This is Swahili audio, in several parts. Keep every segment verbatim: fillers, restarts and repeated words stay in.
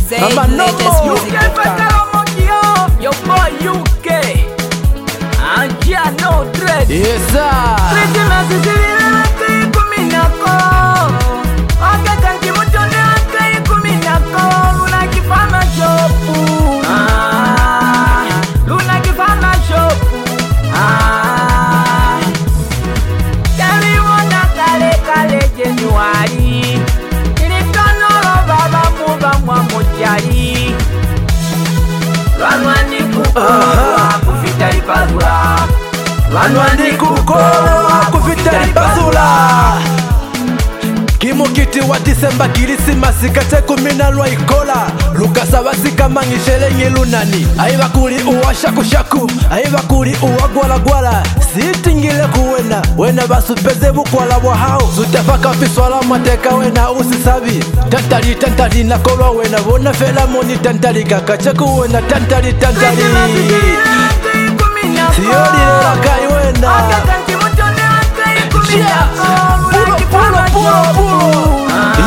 Mama Nomo Yo boy U K Angia no dread. Yes sir. Christmas is in kuminako. Oka kanki mutone akai kuminako. Luna kifama shopu. Ah. Luna kifama shopu. Ah. Kali wana kale kale January. Nilitono baba muba mwa mojari. Lwanwani kukorwa kufita ipazula. Lwanwani kukorwa kufita ipazula. Kimukiti wa Disemba Kirisimasi kate kumina lwa ikola. Lukasa wasika mangishele ngilunani. Aiva kuli uwa shaku shaku. Aiva kuli uwa gwala gwala. Sitingile kuwena. Wena basupeze bukwala wahao. Sutafaka fiswala mateka wena usisabi. Tantali tantali na kolwa wena. Wona fela moni tantali kakache kuwena. Tantali tantali Siyori lela kai wena. Yeah. Pulo pulo pulo pulo.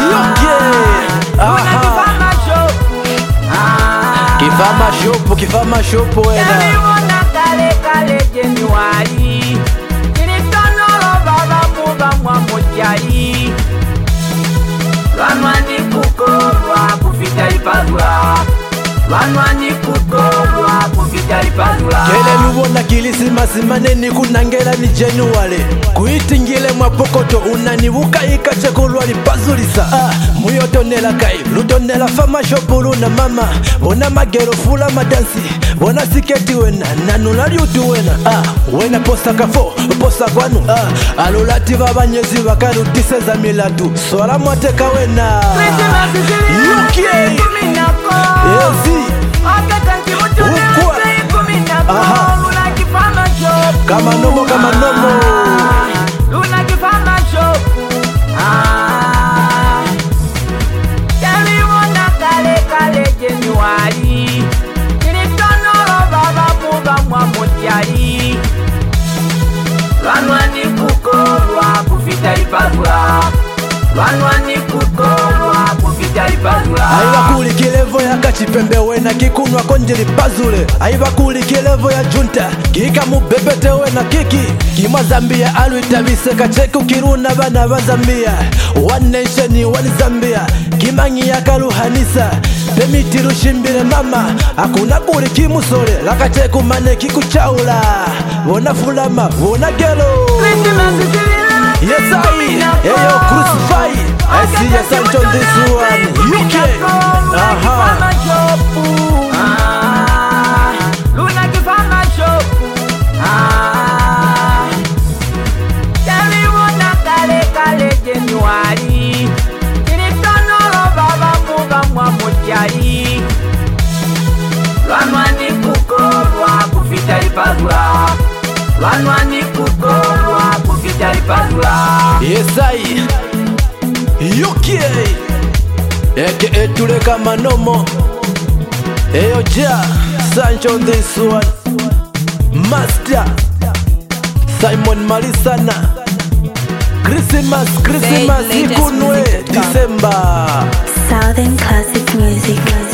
Kifama shopu, kifama shopu wena. Kaliwona kale kale January. Nilitono baba muba mwa mojari. Lwanwani kukorwa kufita ipazula. Lwanwani kukorwa kufita ipazula. Kele nuwona Kirisimasi maneni kunangela ni January. Kuitingile mwapokoto unanibuka ikache kulwa lipazulisa. Ah, muyotonela kai, lutonela fama shopu luna mama. Wona magero fula madansi. Wona siketi wena, nanula liutu wena. Ah, wena posa kafo, posa kwanu. Ah, alulati babanyezi wakaru tiseza milatu. Swala mwateka wena. U K Yezi Ukwa Aha Kama nomo kama nomo Luna kifama shopu. Ah. Kaliwona kale kale January. Nilitono baba muba mwa mojari. Lwanwani kukorwa kufita ipazula. Lwanwani kukorwa kufita ipazula. Aiva kuli kilevo ya kachipembe wena kikunwa konjili pazule. Aiva kuli kilevo ya junta kika mubebete wena kiki. Kima Zambia alu itabise kacheku kiruna bana ba Zambia. One nation one Zambia. Kimangi ya karuhanisa Demiti rushimbire mama. Hakuna kuli kimusole lakacheku mane kikuchaula. Wona fulama wona gelo. Yes I Eyo crucify I see your son on this one U K Aha Luna kifama shopu. Ah. Kaliwona kale kale January. Nilitono baba muba mwa mojari. Lwanwani kukorwa kufita ipazula. Lwanwani kukorwa kufita ipazula. Yes I U K Eke etule kama nomo Eyo ja Sancho on this one Master Simon Malisana Christmas Christmas Ikunwe December Southern classic music.